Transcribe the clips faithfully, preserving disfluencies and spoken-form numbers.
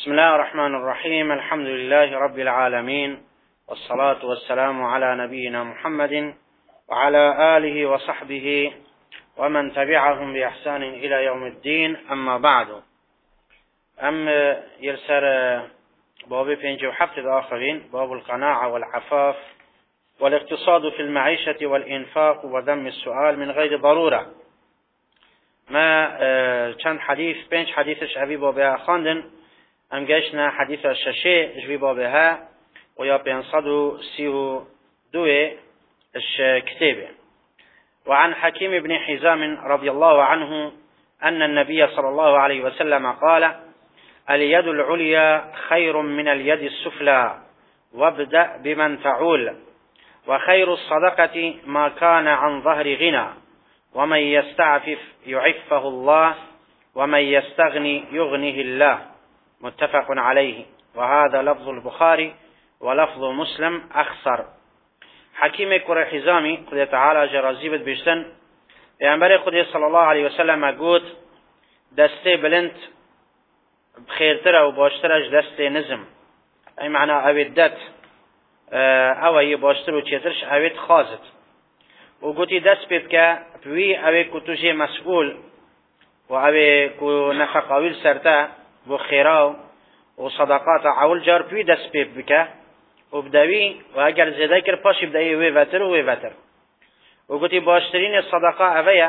بسم الله الرحمن الرحيم. الحمد لله رب العالمين، والصلاة والسلام على نبينا محمد وعلى آله وصحبه ومن تبعهم بإحسان إلى يوم الدين. أما بعد، أم يرسل باب بينجي وحفظ الآخرين، باب القناعة والعفاف والاقتصاد في المعيشة والإنفاق وذم السؤال من غير ضرورة. ما كان حديث بينج حديثش أبي بابها خاندن ام گشنا حديث الششي جوي بابها ويا بينصدو سيو دوه الكتابة. وعن حكيم بن حزام رضي الله عنه أن النبي صلى الله عليه وسلم قال: اليد العليا خير من اليد السفلى، وابدأ بمن تعول، وخير الصدقة ما كان عن ظهر غنى، ومن يستعفف يعفه الله، ومن يستغني يغنيه الله. متفق عليه، وهذا لفظ البخاري ولفظ مسلم أخسر. حكيم كره حزامي قد تعالى جرازيبت بيشتن پیامبر خدا صلى الله عليه وسلم قوت دسته بلند بخيرتره وباشترش دسته نزم، اي معنى اويدت او اي باشتر وچيترش اويد خازت، وقوتي دست بيت که بوي اوي كتوشي مسؤول و اوي كو نفقاويل سرته بو خيراو و صدقات عول جار بوي دست بيت بك و بدوي و اگر زيده كر پاشي بدأي وي وتر و وي وتر. و قوتي باشترين الصدقاء اويا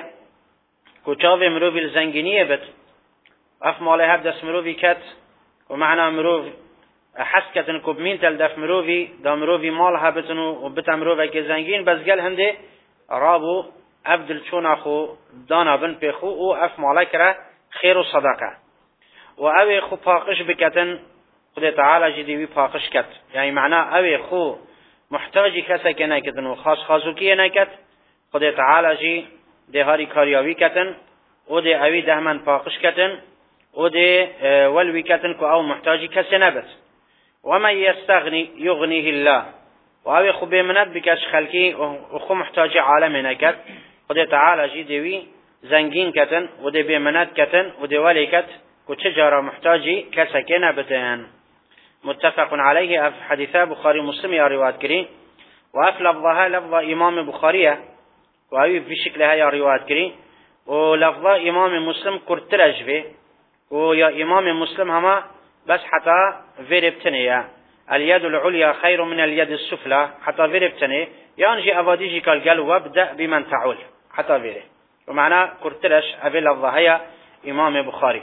كو چاوه مروفي الزنگينيه بت اف ماله هب دست مروفي كت و معنى مروف حس كتن كو بمين تلدف مروفي دا مروفي مال هبتنو و بتا مروفي كي زنگين بس قل هنده رابو ابدل چون اخو دانا بن بخو و اف ماله كره خير و صدقه و اوی خو پاقش بکتن خدا تعالی جدیوی پاقش کت، یعنی معنی اوی خو محتاجی کسی که نکتن و خاص خاصوکی نکت، خدا تعالی جی ده هاری کاریاوی کتن و ده اوی دهمن پاقش کتن و ده ولوی کتن که او محتاجی کسی نبت. و من یستغنی یغنیه الله، و اوی خو بمند بکش خلکی و خو محتاجی عالم نکت، خدا تعالی جی دوی زنگین کتن و ده بمند کتن و ده ولی کت كو تجارة محتاجي كسكينة بتان. متفق عليه. اف حديثة بخاري مسلم يا روايات كرين، واف لفظها لفظ امام بخارية وهي في شكلها يا روايات كرين، ولفظ امام مسلم كرترج به ويا امام مسلم هما بس حتى فيربتنية اليد العليا خير من اليد السفلى حتى فيربتنية يانجي افاديجي قال وابدأ بمن تعول حتى فيره، ومعنى كرترج افي لفظها هي امام بخاري.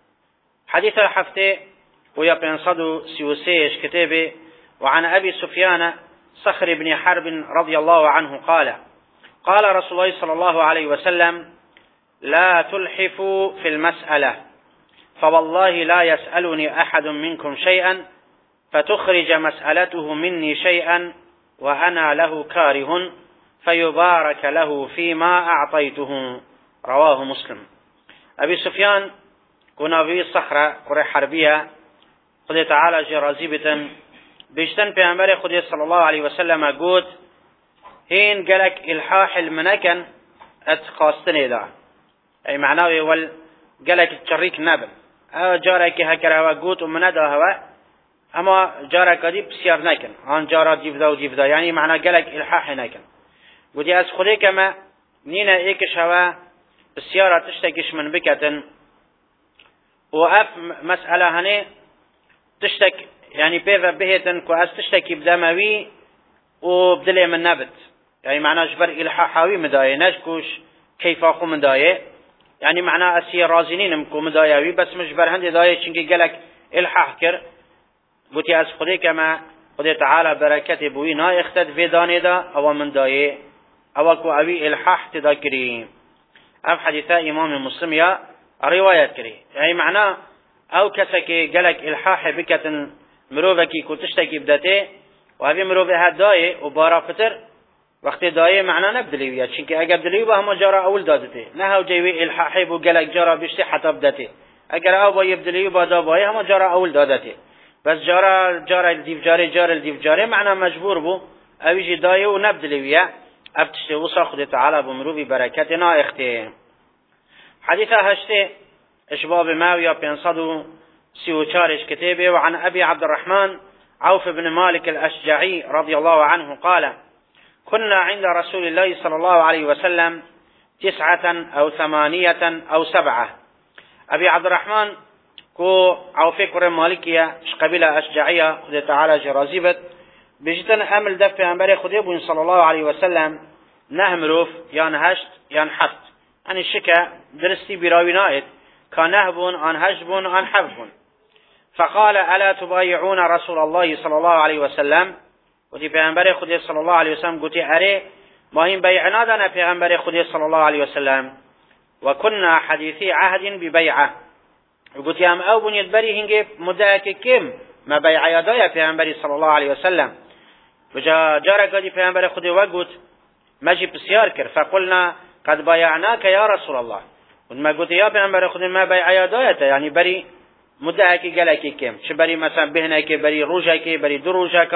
حديث الحفته ويا بينصدو سيوسيش كتابه. وعن أبي سفيان صخر بن حرب رضي الله عنه قال: قال رسول الله صلى الله عليه وسلم: لا تلحفوا في المسألة، فوالله لا يسألني أحد منكم شيئا فتخرج مسألته مني شيئا وأنا له كاره فيبارك له فيما أعطيته. رواه مسلم. أبي سفيان كنافي صخرة قرى حربية خدا تعالى جرازي بتن بيشتن پیامبر خدا صلى الله عليه وسلم قوت هين قالك الحاح المنكن اتخاستني دا، اي معناه يقول قالك تشريك نبل او جارك هكذا هوا قوت ومندا هوا اما جارك دي بسيار نكن هان جارات جيفدا وجيفدا، يعني معناه قالك الحاح نكن. ودي از خدا كما نينا ايكش هوا بسيارة تشتكش من بكتن وأف مسألة هني تشتك يعني بيفا بهتن كواس تشتكي بدموي وبدلي من نبت، يعني معناه جبر إلحاحاوي مداية نشكوش كيف أخو مداية، يعني معناه أسي رازينين مكو مدايوي بس مجبر هندي داية چنكي قالك إلحاح كر قوتي أس خدي كما خدي تعالى بركة بوي نا اختد في داني دا أو من داية أو كو أوي إلحاح تذكري. أف حديثة إمام مسلم يا روايات كري، يعني معناه او كسكي قالك الحاح بكتن مروفكي كنتشتكي بدته وهذه مروفها داي وبارا فتر وقت داي معناه نبدليويا چونكي اگر بدليو هم جارا اول دادته نه او جيوي الحاح بو قالك جارا بيشتي حتى بدته اگر او با يبدليو بادا باي هم جارا اول دادته بس جارا جارا الديف جاري جارا الديف جاري معناه مجبور بو او يجي داي ونبدليويا ابتشتي وصا خد تعالى بمروفي بركتنا اختي. حديث هشته اشباب ما ويا بينصدو سی و چارش كتابه. وعن أبي عبد الرحمن عوف بن مالك الأشجعي رضي الله عنه قال كنا عند رسول الله صلى الله عليه وسلم تسعة أو ثمانية أو سبعة. أبي عبد الرحمن كو عوفي كره مالكية قبيلة أشجعية خده تعالى جرازيبت بجتن أمل دف پیغمبر خده بون صلى الله عليه وسلم نه مروف يان هشت يان حفت يعني الشكا درستي براوي نائد كان نهبون آن هجبون آن حفبون. فقال ألا تبايعون رسول الله صلى الله عليه وسلم وتي پیغمبر خده صلى الله عليه وسلم قلت أري ما هم بيعنا دانا پیغمبر خده صلى الله عليه وسلم وكنا حديثي عهد ببيعه وقلت يا ام او بنيت بري هنگي مدعك كم ما بيع يدايا پیغمبر صلى الله عليه وسلم وجا جارك دي پیغمبر خده وقلت مجي بسيار كر فقلنا قد بايعناك يا رسول الله وما قلت يا پیغمبر خده ما بيع يدايا يعني بري مدعك قلك كم شو بري مثلا بهنك بري روجك بري دروجك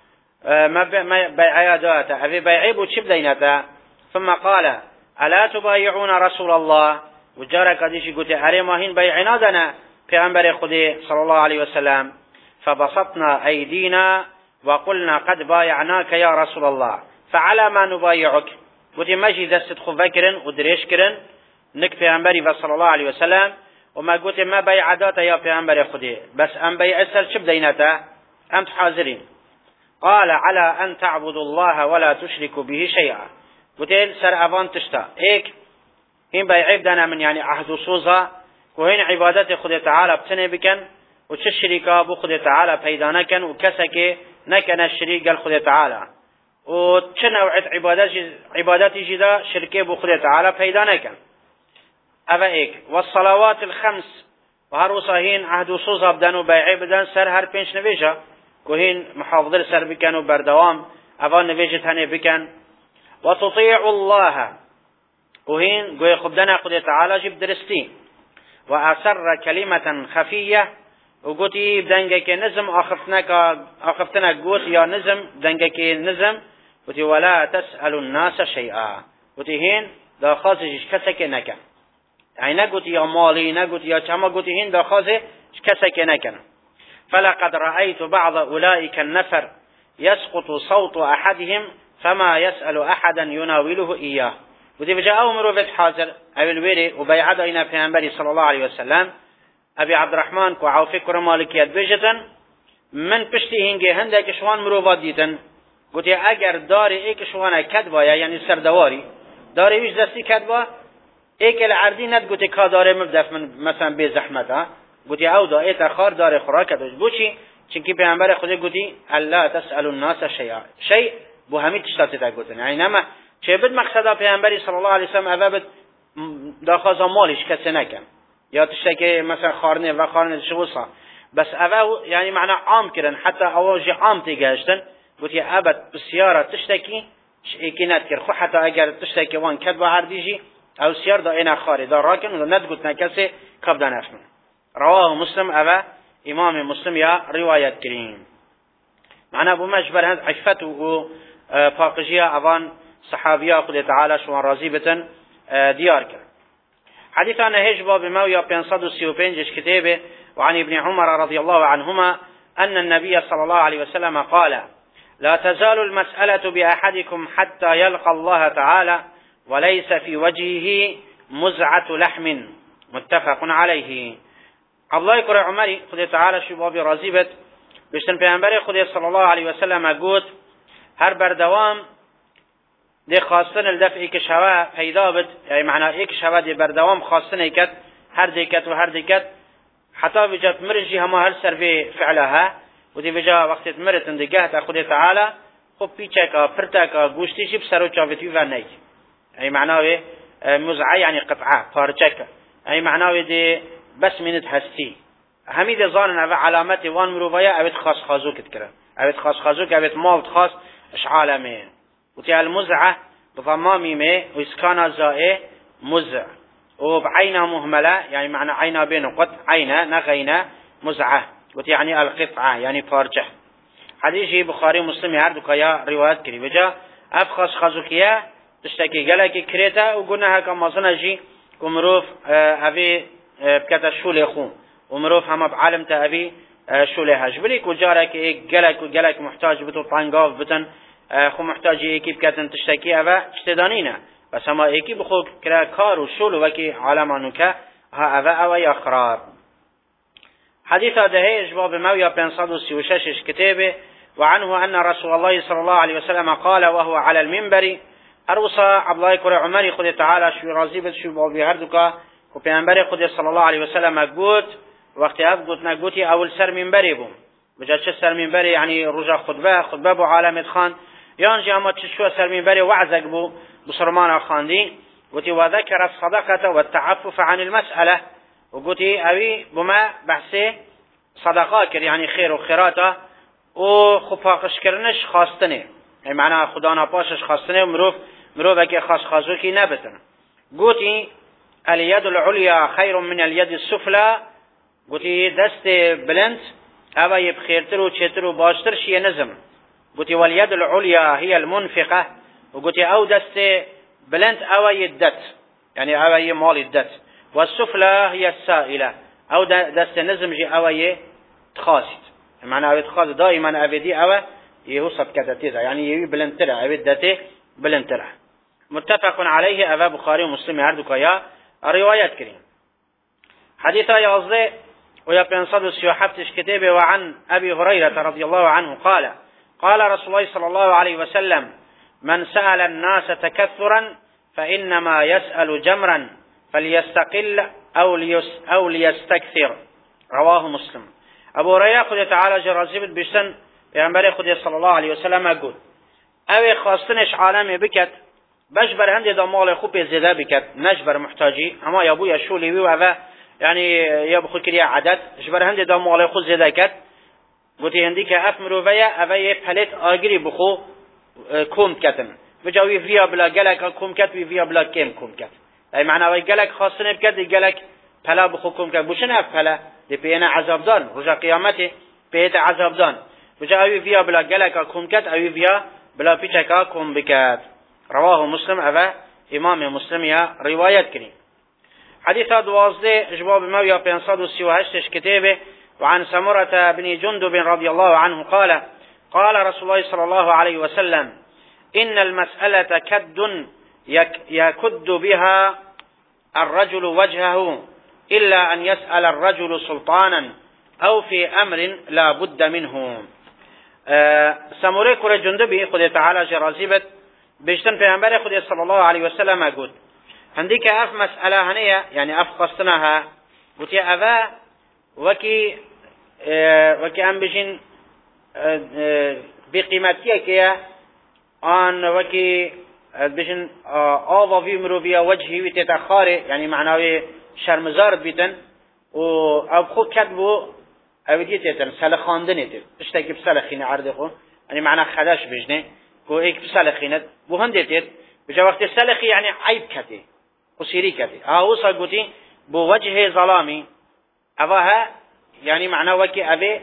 ما بيع يدايا افي بيعيبو چه بدينتا. ثم قال ألا تبايعون رسول الله وجارك ديشي قلت أري ما هين بيعنا دنا پیغمبر خده صلى الله عليه وسلم. فبسطنا أيدينا وقلنا قد بايعناك يا رسول الله فعلى ما نبايعك قلت ماجي دست خفكرن ودريش كرن نك پیغمبر صلى الله عليه وسلم وما قلت ما بيع داتا يا پیغمبر خده بس ام بيع سر شب دينتا ام حاضرين. قال على أن تعبدوا الله ولا تشركوا به شيئا قلت سر أفان تشتا هيك هين بيعيب دانا من يعني عهد وصوزا وهين عبادات خد تعالى بتنه بكن وش الشريكة بو خد تعالى بيدانا كن وكسك نكن الشريك الخد تعالى وش نوعية عبادات عبادات جدا شركة بو خد تعالى بيدانا كن أفا هيك. والصلوات الخمس وهروسا هين عهد وصوزا بدانو بيعيب دان سر هر بينش نبيجا وهين محافظة سر بكن وبردوام أفا نبيجت هني بكن. وتطيع الله وهين قوي خبدنا قد تعالى جب درستي. وأسر كلمة خفية وقوتي بدنجك نزم أخفتناك أخفتنا قوت يا نزم بدنجك نزم قوتي ولا تسأل الناس شيئا قوتي هين دا خازش كسك نكن يعني نقوتي يا مالي نقوتي يا كما قوتي هين دا خازش كسك نكن. فلقد رأيت بعض أولئك النفر يسقط صوت أحدهم فما يسأل أحدا يناوله إياه ودي بجاء أمره في حاضر أبي الويري وبيعد إنا في أنبري صلى الله عليه وسلم أبي عبد الرحمن كوعوفي كرمالكيات بيجتن من پشتی هنگه هندك شوان مروفات ديتن قلت اگر داري ايك شوانا كدبا يعني سردواري داري ويش دستي كدبا ايك العردي ند قلت كا داري مبدف من مثلا بي زحمتا قلت او دا ايتا خار داري خوراك دوش بوشي چنكي پیغمبر خود قلت الا تسأل الناس شيئا شيء بو همي تشتاتي تا قلتن يعني نما چه بد مقصدا پیغمبر صلى الله عليه وسلم اوه بد داخازا مالش کسی نکن یا تشتاكي مثلا خارنه و خارنه شوصا بس اوه يعني معنى عام كرن حتى اواجي عام تيجاشتن قلت يا ابد بسيارة تشتكي ايكي نتكر خو حتى اگر تشتكي وان كدبا عرديجي او سيار دا اينا خاري دا راكن ودا ند قلت نكسي كبدا نفمن. رواه مسلم اوه امام مسلم يا رواية كريم معنى ابو مجبر هند عفته و فاقجية اوان صحابية قد تعالى شوان رازيبة ديار كر. حديثنا هيج باب مويا بينصد السيوبينجش كتابه. وعن ابن عمر رضي الله عنهما أن النبي صلى الله عليه وسلم قال لا تزال المسألة بأحدكم حتى يلقى الله تعالى وليس في وجهه مزعة لحم متفق عليه. الله يقول عمري خذ تعالى شباب رازيبت بشتن پیامبر خدا صلى الله عليه وسلم قلت هر بردوام دی خواستن الدفع ایک شوا پیدا بد یعنی معنی ایک شوا دی بردوام خواستن ایکت هر دیکت و هر دیکت حتى بجات مرجي هما هل سرفي فعلها ودي بجا وقت مرت اندقاهت أخذ تعالى خب بيشاكا فرتاكا قوشتي جيب سرو شافتي فانيك أي معناه مزعة يعني قطعة فارجاكا أي معناه دي بس منت هستي هميد ظانن أبا علامات وان مروفايا أبت خاص خازوك تكرا أبت خاص خازوك أبت مالت خاص إشعال مين وتي المزعة بضمامي مي وإسكانا زائي مزع وبعينها مهملة يعني معنى عينها بين قط عينها نغينا مزعة يعني القطعة يعني فارجة. حديث بخاري مسلم هردوك يا روايات كري بجا أفخص خازوكيا تشتكي قالك كريتا وقلنا هكا مصنجي كمروف أبي بكتا شول يخون ومروف هم بعلم تأبي شوله هاش بريك وجارك جلك وجلك محتاج بتو طنقاف بتن خو محتاج يكيب كاتن تشتكي أبا اشتدانينا بس هما يكي بخو كلا كار وشول وكي علمانك ها أبا أو يخراب حديث هذا جواب مويا بن صدوسي وشاشش كتابه وعنه أن رسول الله صلى الله عليه وسلم قال وهو على المنبر أروصى عبد الله كرة عمري خد تعالى شو رازيبت شو بابي هردك وبينبري خد صلى الله عليه وسلم قوت وقت أبقوت نقوتي أول سر منبري بوم بجد شو سر منبري يعني رجع خطبة خطبة بو عالمة خان يانجي أما تشو سر منبري وعزق بو بصرمان خاندي وتي وذكر الصدقة والتعفف عن المسألة وقوتي أبي بما بحثي صدقاء يعني خير وخيراته وخفاقش كرنش خاستنه يعني معناها خدانا باشش خاستنه ومروف مروف اكي خاص خازوكي نبتن قوتي اليد العليا خير من اليد السفلى قوتي دست بلند أبا يبخيرتر وشتر وباشتر شي نزم قوتي واليد العليا هي المنفقة وقوتي أو دست بلند أو يدت يعني أو يمال الدت والسفلى هي السائلة أو دست نزم جي أو يتخاست معنى أو يتخاست دائما أبدي أو يوصف كتتيزا يعني يبي بلندتر أو يدته بلندتر متفق عليه أبا بخاري ومسلم يعردك يا روايات كريم حديثة يغزي ويا بينصد السيوحفتش كتابه وعن أبي هريرة رضي الله عنه قال قال رسول الله صلى الله عليه وسلم من سأل الناس تكثرا فإنما يسأل جمرا فليستقل أو, ليس أو ليستكثر رواه مسلم أبو هريرة قد تعالى جرازيبت بشتن بيعنبري قد صلى الله عليه وسلم أقول أوي خاصتنش عالمي بكت بجبر هندي دا مال خوب زيادة بكت نجبر محتاجي أما يابو يشولي بي وعفا يعني يابخو كريا عدد جبر هندي دا مال خو زيادة كت قوتي هندي كأف مروفيا أفاي بحلت آگري بخو كوم كتن بجاوي فيا بلا جلك كوم كت وفيا بلا كيم كوم كت أي معنى أوي جلك خاصني بكت دي جلك بلا بخو كوم كت بوشن أف بلا دي بينا عذاب دان رجا قيامته بيت عذاب دان بجاوي فيا بلا جلك كوم كت أوي فيا بلا بيتشكا كوم بكت رواه مسلم أبا إمام مسلم يا رواية كريم حديث دوازده جواب مويا بينصد وسيوهشتش كتابه وعن سمرة بن جندب رضي الله عنه قال قال رسول الله صلى الله عليه وسلم إن المسألة كد يكد بها الرجل وجهه إلا أن يسأل الرجل سلطانا أو في أمر لا بد منه أه سمرة كرة جندبي خد تعالى جرازيبت بيشتن پیغمبر خود صلی الله علیه و سلم اگود هندی که اف مسئله هنیه یعنی اف قصتناها گوتی اوه وکی وکی ام بشین بقیمتیه که آن وکی بشین آوا وی مروفیا وجهی وی تتخاره یعنی معناوی شرمزار بیتن و او خود کدبو او دیتن سل خاندنه تر اشتاکی بسلخینه عرض خود یعنی معنی خداش بجنه کو ایک سلخینت بو هندیت بجا وقت سلخی یعنی عیب کتی قصیری کتی ها وصل گوتی بو وجه ظلامی اوها یعنی معنی وکی اوه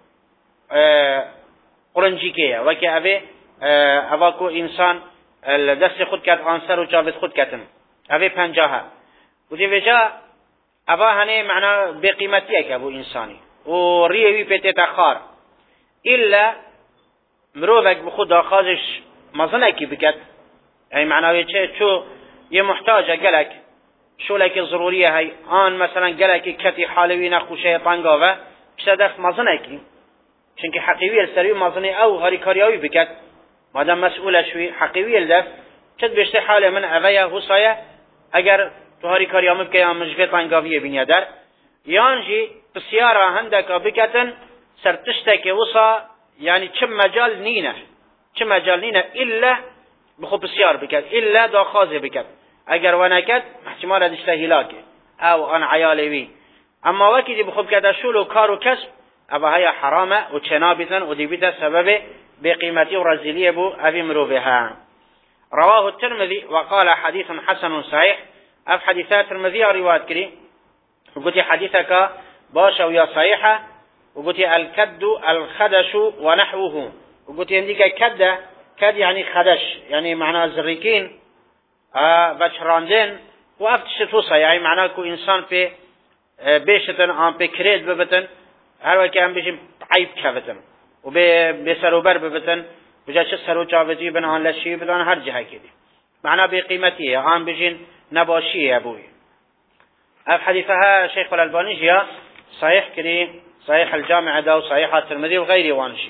قرنجی که وکی اوه اوه کو انسان دست خود کت آنسر و جاوید خود کتن اوه پنجاه گوتی وجا اوه هنه معنی بقیمتیه که بو انسانی و ریوی پیتی تخار الا مروفك بخود آخازش مظنه کی بکد یعنی معناوی چه چو یه محتاجه گلک شو لکی ضروریه های آن مثلا گلکی کتی حالوی نخوشه طنگاوه چه دست مظنه کی چونکه حقیوی السروی مظنه او هاری کاریاوی بکد مادم مسئول شوی حقیوی الدست چه بشته حال من اوه حسایه اگر تو هاری کاریامه بکه یا مجفه طنگاویه بینیه در یانجی بسیاره هندکا بکتن سرتشتک وصا يعني كم مجال نينه كم مجال نينه إلا بخو بسيار بكت إلا دا خازه بكت اگر ونكت احتمال دشته هلاكه او انا عيالي بي اما وكي دي بخو بكت شولو كارو كسب ابا هيا حرامه وچنابتن وديبتا سبب بقيمتي ورزيليه بو ابي مروبها رواه الترمذي وقال حديث حسن صحيح اف حديثات الترمذي روايات كري وقلت حديثك باشا ويا صحيحه وقلت الكد الخدش ونحوه وقلت عندك كد كد يعني خدش يعني معناه زريكين آه بشراندين وافتش توصى يعني معناه كو انسان في بیشتن آن پکرید ببتن هر وقت هم بشیم عیب کفتن و به به سروبر ببتن بجا چه سرو چاوزی بن آن لشی بدن هر جهه کدی معنا به قیمتیه آن بجین نباشیه ابوی اف حديثها شيخ الألباني جاء صحيح كري صحيح الجامع ده وصحيح الترمذي وغيره وانشي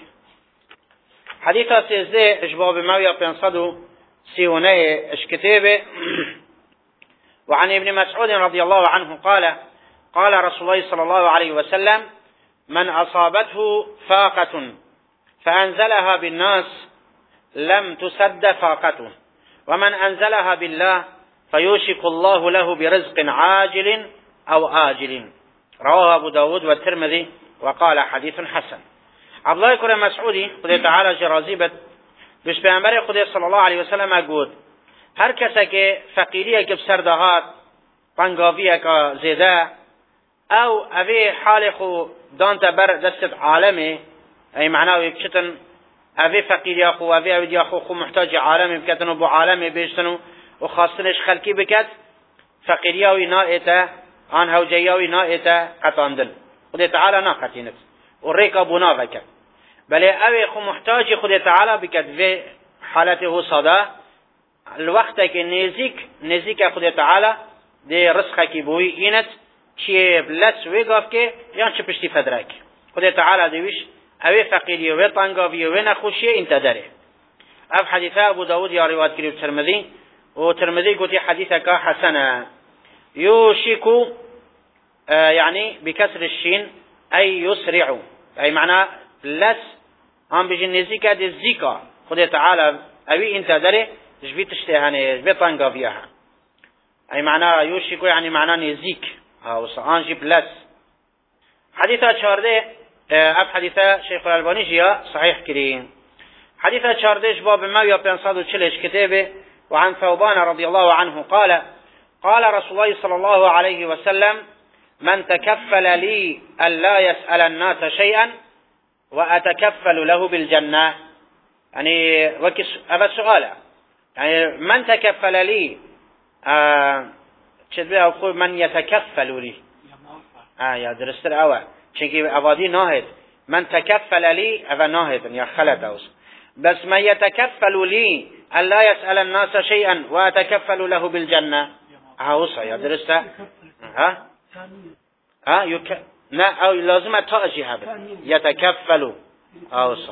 حديثها سيزده اجباب مويا بينصدو سيونيه اش كتابه وعن ابن مسعود رضي الله عنه قال قال رسول الله صلى الله عليه وسلم من أصابته فاقة فأنزلها بالناس لم تسد فاقته ومن أنزلها بالله فيوشك الله له برزق عاجل أو آجل رواه أبو داود والترمذي وقال حديث حسن عبد الله كرم مسعودي خدای تعالی جرازی بد بش پیامبر خدای صلی الله علیه و سلم گفت هر کسی که فقیری که بسر دهات پنگاوی که زیده او اوی حال خو دانت بر دست عالمه ای معناه چتن اوی فقیری خو اوی اوی خو خو محتاج عالمه بکتن و بو عالمه بیشتن و خواستنش خلقی بکت فقیری اوی نائته آن هوجی اوی نائته قطاندن خدای تعالی ناقتینت و ریکا بنا وکت بله اوی خو محتاج خدای تعالی بکت و حالته ساده الوقت که نزیک نزیک خدای تعالی ده رزق کی بوی اینت چی بلس وگاف که یا چه پشتی فدرک خدای تعالی دیوش اوی فقیری و طنگاوی و نخوشی انت داره اف حدیث ابو داود یا روایت کردی ترمذی و ترمذی گفتی حدیث که حسنه یوشکو يعني بكسر الشين أي يسرع أي معنى لس هم بيجي نزيكا دي زيكا خدای تعالى أبي انت داره جبي تشتهانه جبي طنقا فيها أي معنى يوشكو يعني معنى نزيك أو صان جيب لس حديثة شارده أب حديثة شيخ الألباني جيا صحيح كريم حديثة شارده جباب ما يبينصاد وشلش كتابه وعن ثوبان رضي الله عنه قال قال رسول الله صلى الله عليه وسلم من تكفل لي ألا يسأل الناس شيئا وأتكفل له بالجنة يعني وكس هذا السؤال يعني من تكفل لي آه أقول من يتكفل لي آه يا درست الأول شكي أبادي ناهد من تكفل لي هذا ناهد يا خلت أوس بس من يتكفل لي ألا يسأل الناس شيئا وأتكفل له بالجنة أوصى يا درست ها ها يك لا أو لازم تأجي هذا يتكفل أوصى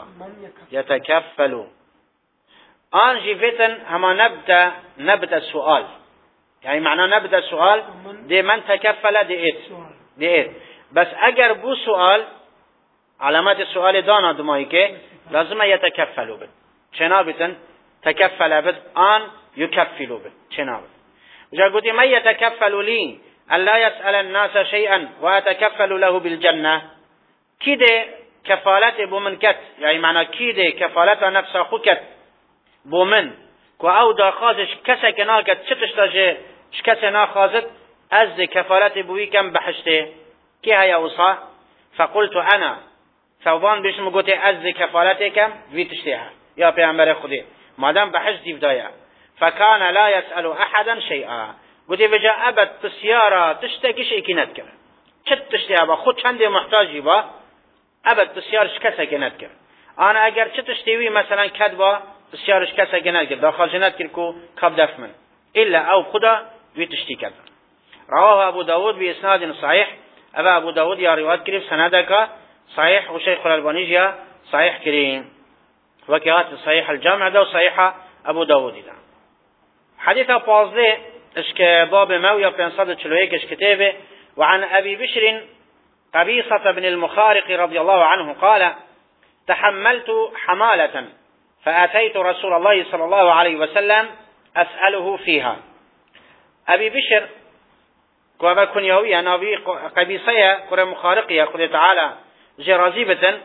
يتكفل أنجي فتن هما نبدأ نبدأ السؤال يعني معناه نبدأ السؤال دي من تكفل دي إيه دي إيه بس أجر بو سؤال علامات السؤال دانا دمائك لازم يتكفلوا بد شنابتن تكفل بد آن يكفلوا بد شنابت وجا قلت من يتكفل لي ألا يسأل الناس شيئا وأتكفل له بالجنة كده كفالة بومن كت يعني معنى كده كفالة نفس أخوكت بومن كو أو داخازش كسا كناكت شتشتاجه شكسا ناخازت أز كفالة بوي كم بحشته كي هيا وصا فقلت أنا ثوبان بيشم قلت أز كفالة كم بيتشتها يا بيعمر خدي مادام بحش دي بداية فكان لا يسأل أحدا شيئا قلت بجا أبد تسيارة تشتكي شيء كنت كر شت تشتها با خود چند محتاجي با أبد تسيارش كسا كنت كر أنا أجر شت تشتوي مثلا كدبا تسيارش كسا كنت كر داخل جنت كر كو كب دفمن إلا أو خدا بيتشتي كر رواه أبو داود بإسناد صحيح أبا أبو داود يا روايات كريم سندك صحيح وشيخ الألباني جاء صحيح كريم وكيات صحيح الجامع ده وصحيح أبو داود ده حديث فاضل اشك باب مويا بنصد تشلويك اش كتابه وعن أبي بشر قبيصة بن المخارق رضي الله عنه قال تحملت حمالة فأتيت رسول الله صلى الله عليه وسلم أسأله فيها أبي بشر كوابا كنيوية نبي قبيصية كرة مخارقية قل تعالى جرازيبة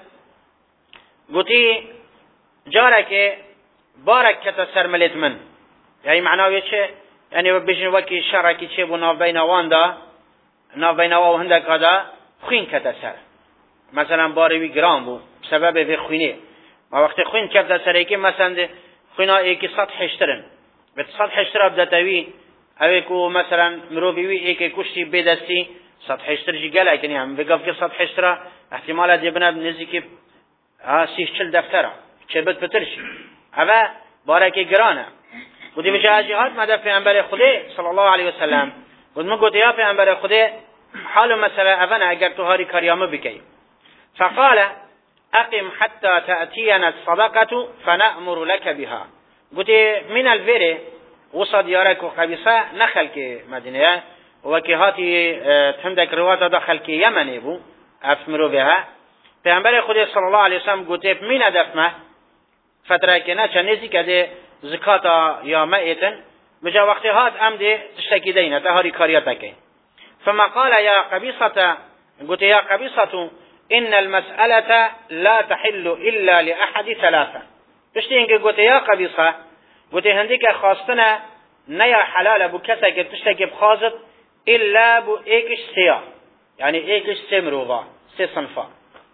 قلتي جارك بارك كتسر ملت من يعني معناه يتشي يعني بيجن وكي شركي تشيبو ناف بين واندا ناف بين وهندك هذا خوين كتسر مثلا باروي جرام بو بسبب في خوينه ما وقت خوين كتسر يكي مثلا خوينا يكي سطح اشترن بس سطح اشترى بدتوي اوي كو مثلا مروبي وي يكي كشتي بدسي سطحشتر جی گله کنی هم بگم که سطحشتر احتمال دی بنا نزدیک سی چل دفتره چه بد بترشی اوه بارکی گرانه بودی بجا اجیهات مده پیغمبر خدا صلی الله علیه وسلم بود من گوتی یا پیغمبر خدا حال مثلا اوه اگر تو هاری کاریامه بکی فقال اقم حتى تأتينا الصدقة فنأمر لك بها قلت من الفيري وصد يارك وقبيصة نخل كي مدينة وكي تهمدك رواة دخل كي يمني بو أفمرو بها پیغمبر خدا صلى الله عليه وسلم قلت من دفمه فتره كنا چنزي كده زكاة يا مئتن بجا وقت هات أمدي تشتكي دينة تهاري كارياتك فما قال يا قبيصة قلت يا قبيصة إن المسألة لا تحل إلا لأحد ثلاثة تشتي إنك قلت يا قبيصة قلت هنديك خاصتنا نيا حلال بو كسك تشتكي بخاصت إلا بو إيكش سيا يعني إيكش سمروضا سي صنفا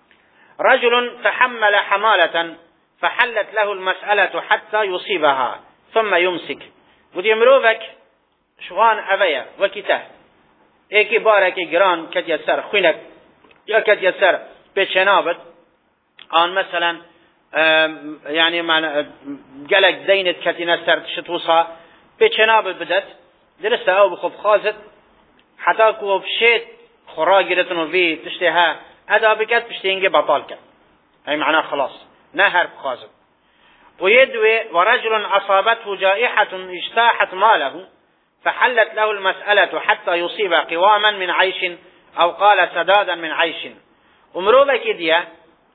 رجل تحمل حمالة فحلت له المسألة حتى يصيبها ثم يمسك قلت يمروفك شوان أبيا وكته إيكي باركي جران كت يسر خوينك یا کت یسر به چنابت آن مثلا یعنی من گلک دینت کتی نسر شتوصا به چنابت بدت درسته او بخوب خازت حتی که بشید خورا گیرتن و وی تشتها ادا بکت بشتینگه بطال کت ای معنی خلاص نه هر بخازت ويدوي ورجل أصابته جائحة اجتاحت ماله فحلت له المسألة حتى يصيب قواما من عيش او قال سدادا من عيش امروه که دیه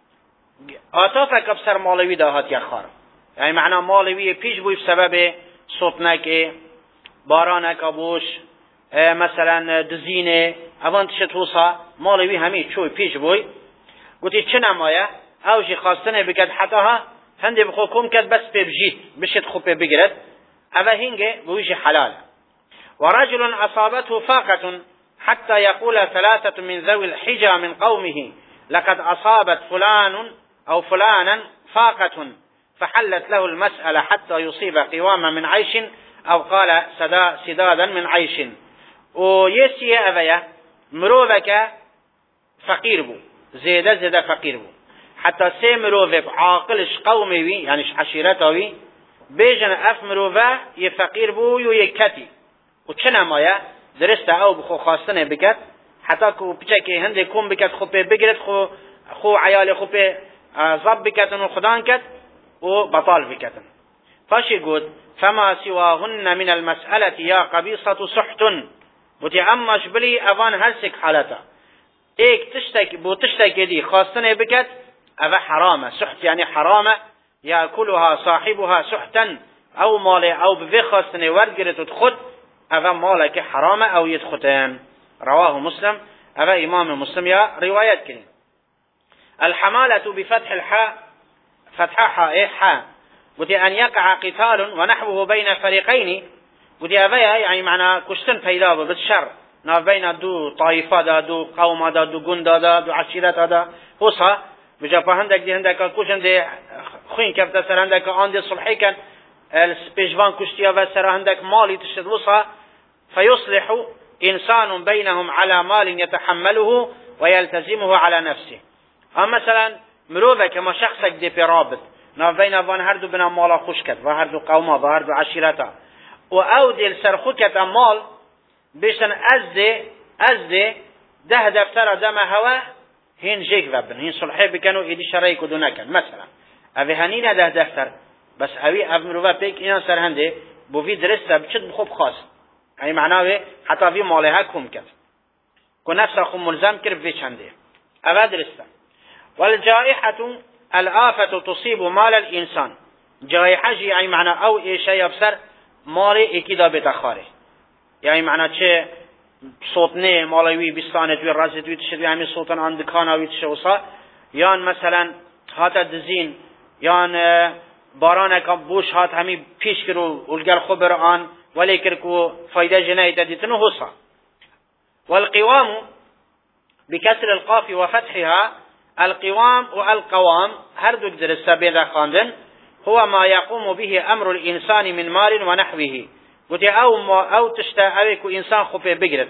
آتافک بسر مالوی داهات یخار یعنی معنی مالوی پیش بوی بسبب سطنک بارانک بوش مثلا دزینه اوان تشت حوصا مالوی همی چوی پیش بوی گوتی چه نمایه اوشی خواستنه بکد حتی ها هنده بخو کم کد بس ببجید بشت خوب بگرد اوه هنگه بویش حلال ورجل اصابته فاقة حتى يقول ثلاثة من ذوي الحجى من قومه لقد أصابت فلان أو فلانا فاقة فحلت له المسألة حتى يصيب قواما من عيش أو قال سدا سدادا من عيش ويسي أبيا مروفك فقير بو زيادة زيادة فقير بو حتى سي مروفك عاقلش قومي بي يعني عشيرته بي بيجن أف مروفة يفقير بو يكتي وچنا مايا درسته او بخو خواستنه بکد حتی که بچه که هنده کم بکد خو پی بگرد خو خو عیال خو پی ضب بکتن و خدان کد و بطال بکتن فاشی گود فما سواهن من المسألة یا قبیصة سحت بوتی اماش بلی اوان هلسک حالتا ایک تشتک بو تشتک دی خواستنه بکد اوه حرامه سحت یعنی حرامه یاکلها صاحبها سحتا او مال او بوی خواستنه ورگرد و خود اوه مالك حرام او يدختان رواه مسلم اوه امام مسلم يا روايات كريم الحمالة بفتح الحاء فتحها ايه حاء قلت ان يقع قتال ونحوه بين فريقين قلت اوه يعني معنى كشتن پیدا بالشر ناف بين دو طائفة دا دو قوم دا دو گند دا دو عشيرت دا حوصا بجا فهندك دي هندك كوشن دي خوين كفتا سر هندك آن دي صلحي كان السبيجوان كشتيا وسر هندك مالي تشتد وصا فيصلح إنسان بينهم على مال يتحمله ويلتزمه على نفسه أما مثلا مروفة كما شخصك دي برابط ناف بين وان هردو بنا مالا خوشكت وهردو قوما وهردو عشيرتا وأودي السرخوكت مال بيشتن أزدي أزدي ده دفتر دم هوا هين جيك وابن هين صلحي بكانوا إيدي شرايكو دونكن مثلا أبي هنين ده دفتر بس أبي أمروفة بيك إنا سر هنده بو في درسته بچد بخوب خاص أي معناه حتى في مالها كم كت كنفسه خم ملزم كرف في چنده أبا درسته والجائحة الآفة تصيب مال الإنسان جائحة جي أي معنى أو إيش يبصر مال إكيدا بتخاره يعني معنى چه صوتنه مالوي بستانت وي رازت وي تشد يعني صوتن عند كانوي تشوصا يان مثلا هاتا دزين يان بارانك بوش هات همي پیش کرو ولگل خبر آن ولی کرکو فایده جنایت دیتنو حصا والقوام بكسر القاف وفتحها القوام والقوام هر دو درسته بيدا خواندن هو ما يقوم به امر الانسان من مال ونحوه قلت او ما او تشتا اويكو انسان خوبه بگرد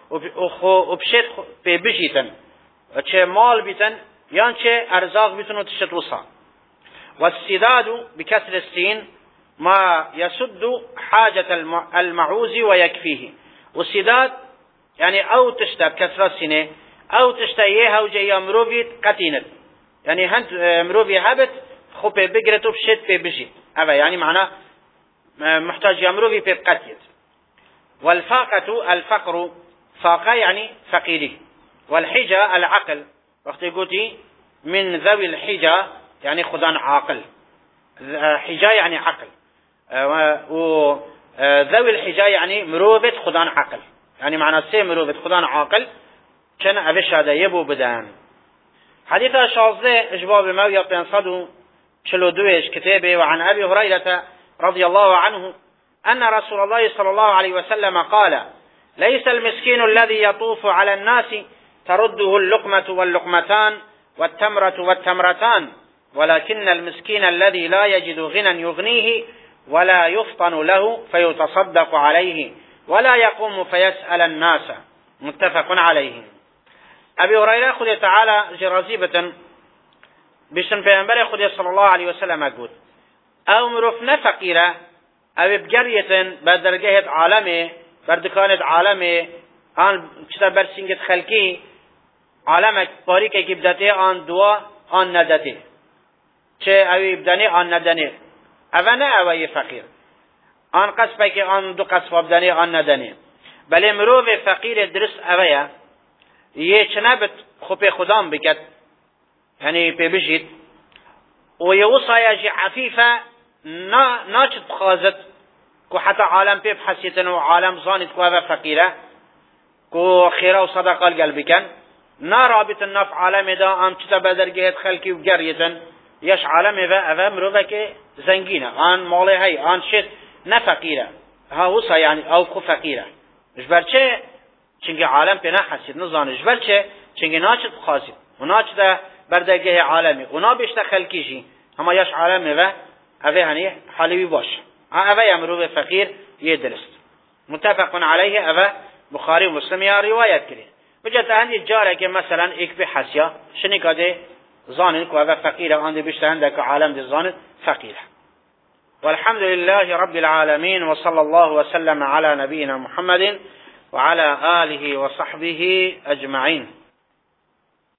و بشت پی بجیتن چه مال بیتن یان چه ارزاق بیتن و تشت وصا. والسداد بكسر السين ما يسد حاجة المعوز ويكفيه. والسداد يعني او تشتا بكسر السين او تشتا ايها وجايا مروفيت قتينت يعني هنت مروفي هبت خو بي بقرتو بشت بي بجيت هذا يعني معناه محتاج يمروفي بي بقتيت. والفاقة الفقر فاقة يعني فقيري. والحجة العقل وقت قلتي من ذوي الحجة يعني خدان عاقل. حجة يعني عقل وذوي الحجة يعني مروفة خدان عقل يعني معنى سي مروفة خدان عاقل كان أبش هذا يبو بدان. حديث شازده اجباب الموية بينصدو شلو دويش كتابه. وعن أبي هريرة رضي الله عنه أن رسول الله صلى الله عليه وسلم قال ليس المسكين الذي يطوف على الناس ترده اللقمة واللقمتان والتمرة والتمرتان ولكن المسكين الذي لا يجد غنى يغنيه ولا يفطن له فيتصدق عليه ولا يقوم فيسأل الناس. متفق عليه. أبي هريرة خذ تعالى جرازيبة بشن پیغمبر خود صلى الله عليه وسلم قول او مرفنا فقيرة او بجرية بدرجة عالمي بردكانت عالمي آن چطور برسنگت خلقی عالم باریکه که بدته آن دوا آن ندته چه اوی بدنه آن ندنه اوه نه اوه فقیر آن قصبه که آن دو قصبه بدنه آن ندنه بله مروف فقیر درست اوه یه چنه بد خوب خودم بکد یعنی پی بجید و یه وصایه جی عفیفه نا ناچت بخازد که حتی عالم پی بحسیتن و عالم زانید که اوه فقیره که خیره و صدقه الگل بکن نا رابط النف عالم دا آم چطا بدرگهت خلکی و گریتن یش عالم اوه اوه مروفه که زنگینه آن ماله های آن شد نه فقیره ها وصا یعنی او خو فقیره جبر چه چنگه عالم پی نه حسید نزانه جبر چه چنگه ناچت بخازید و ناچت بردگه عالمی اونا بیشتر خلکی جی اما یش عالم اوه اوه هنی حالوی باش اوه امروه فقیر یه درست. متفق علیه اوه بخاری و مسلم یا روایت کرده. بجد هندی جاره که مثلا ایک به حسیا شنی کده زانن که اوه فقیره آنده بیشتر هنده که عالم دی زانن فقیره. والحمد لله رب العالمين وصلى الله وسلم على نبينا محمد وعلى آله وصحبه أجمعين.